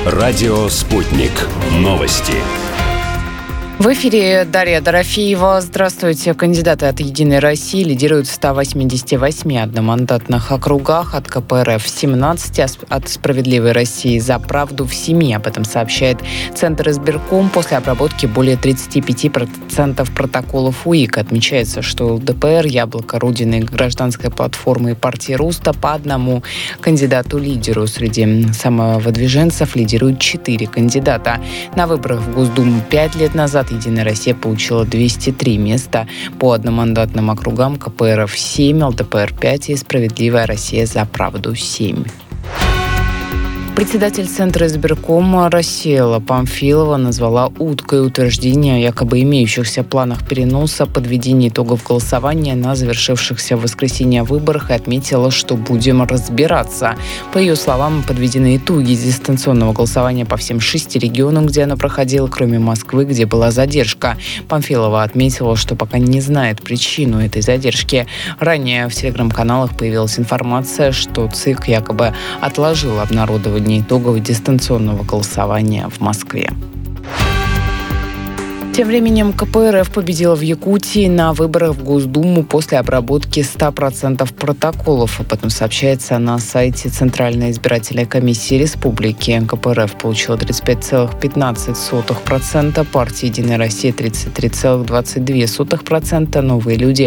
Радио «Спутник». Новости. В эфире Дарья Дорофеева. Здравствуйте. Кандидаты от «Единой России» лидируют в 188 одномандатных округах, от КПРФ в 17, от «Справедливой России» за правду в 7. Об этом сообщает Центр избирком после обработки более 35% протоколов УИК. Отмечается, что ЛДПР, Яблоко, Родина, Гражданская платформа и партия Руста по одному кандидату-лидеру. Среди самовыдвиженцев лидируют 4 кандидата. На выборах в Госдуму 5 лет назад «Единая Россия» получила 203 места по одномандатным округам, КПРФ 7, ЛДПР 5 и «Справедливая Россия» за правду 7. Председатель Центра избиркома Расиэла Памфилова назвала уткой утверждение о якобы имеющихся планах переноса подведения итогов голосования на завершившихся в воскресенье выборах и отметила, что будем разбираться. По ее словам, подведены итоги дистанционного голосования по всем 6 регионам, где оно проходило, кроме Москвы, где была задержка. Памфилова отметила, что пока не знает причину этой задержки. Ранее в телеграм-каналах появилась информация, что ЦИК якобы отложил обнародование итогов дистанционного голосования в Москве. Тем временем КПРФ победила в Якутии на выборах в Госдуму после обработки 100% протоколов. Об этом сообщается на сайте Центральной избирательной комиссии республики. КПРФ получила 35,15%, партия «Единая Россия» 33,22%, «Новые люди»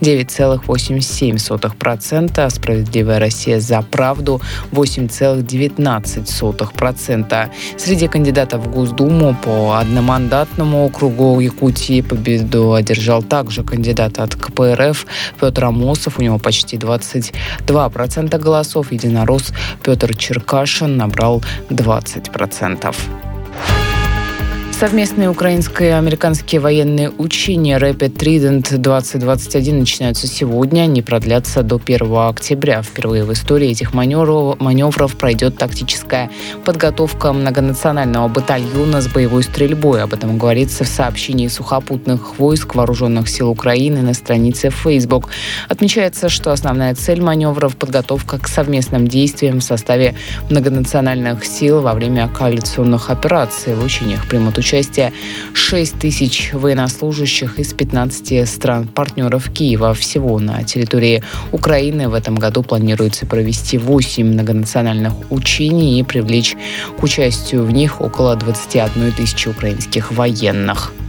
9,87%, а «Справедливая Россия» за правду 8,19%. Среди кандидатов в Госдуму по одномандатному округу Якутии победу одержал также кандидат от КПРФ Петр Амосов. У него почти 22% голосов. Единорос Петр Черкашин набрал 20%. Совместные украинско-американские военные учения Rapid Trident 2021 начинаются сегодня. Они продлятся до 1 октября. Впервые в истории этих маневров пройдет тактическая подготовка многонационального батальона с боевой стрельбой. Об этом говорится в сообщении сухопутных войск Вооруженных сил Украины на странице Facebook. Отмечается, что основная цель маневров – подготовка к совместным действиям в составе многонациональных сил во время коалиционных операций. В учениях примут участие 6 тысяч военнослужащих из 15 стран-партнеров Киева. Всего на территории Украины в этом году планируется провести 8 многонациональных учений и привлечь к участию в них около 21 тысячи украинских военных.